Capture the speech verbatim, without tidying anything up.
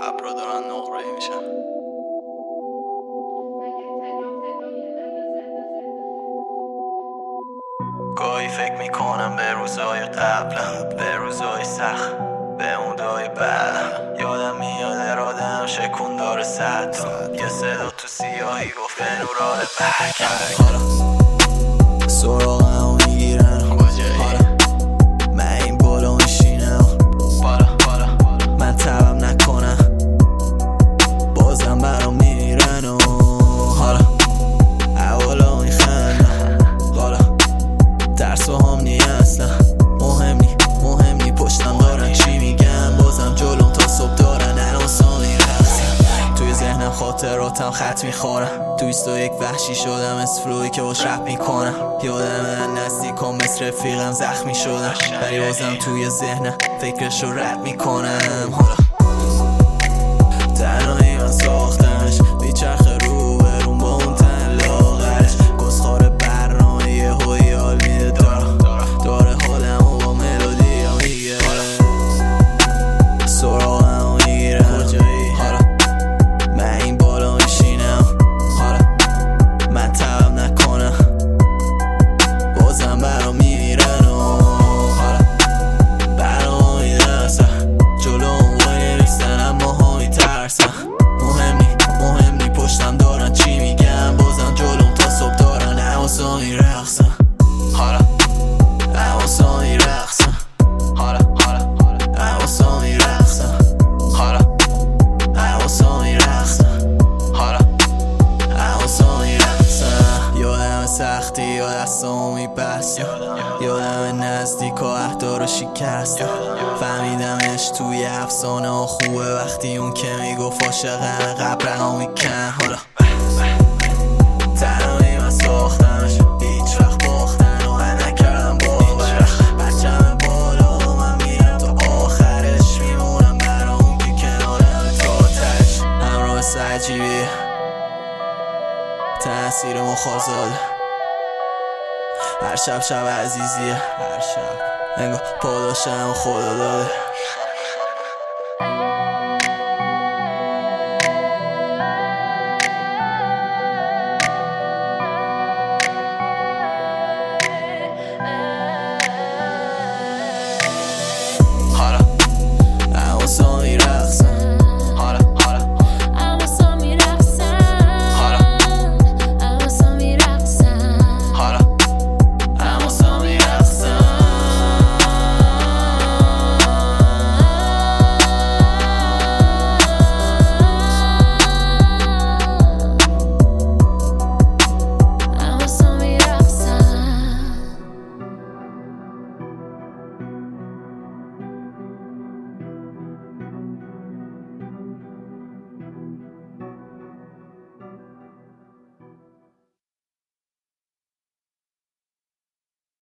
ابرا دارن نقره میشن. گاهی فکر میکنم به روزای قبلم، به روزای سخت، به اونجای بعدم. یادم میاد ارادم شکون داره صد تا یه صدا تو سیاهی گفت به نورال برگرد. حالا سراغم میگیرن حالا من این بالا میشینم بالا بالا من تبم نکنم بازم برام میرن و حالا اولا میخندم حالا درسو هم نی اصلا مهم نی مهم نی پشتم دارن چی میگن بازم جلوم تا صبح دارن الاسا میرخصم. توی ذهنم خاطراتم خط میخورم توی ستو یک وحشی شدم از فلوی که باش رپ میکنم. یادم من نزدیکم مثل رفیقم زخمی شدم ولی بازم توی ذهنم فکرشو رپ میکنم. حالا تنهایی من ساختمش بیچرخه رو برون با اون تن لاغرش گسخار برنامه یه هوی حال میده دارم داره حالم و با ملودی ها میگره سراغم میگیره حالا من این بالا میشینم حالا من تبم نکنم بازم برام میمیرن و حالا برام میدرسن جلو اون وای نویسن اما ها میترسن مهم نی مهم نی پشتم دارن چی میگن بازم جلوم تا صبح دارن حواسا میرخصن حالا حواسا میرخصن حالا حالا حواسا میرخصن حالا حواسا میرخصن حالا حواسا میرخصن. یادم سختی یا دستامو میبستم یادم نزدیک و اهدا رو شکستم فهمیدمش توی افسانه ها خوبه وقتی اون که میگفت عاشقم قبرها میکن. حالا تنهایی من ساختمش هیچ وقت باختن و من نکردم باورش بچم بالا و من میرم تا آخرش میمونم برا اون که کنارم تا تش همراه سجیبی تأثیر مخازاده هر شب شب عزیزیه هر شب انگار پاداشم خدا داده.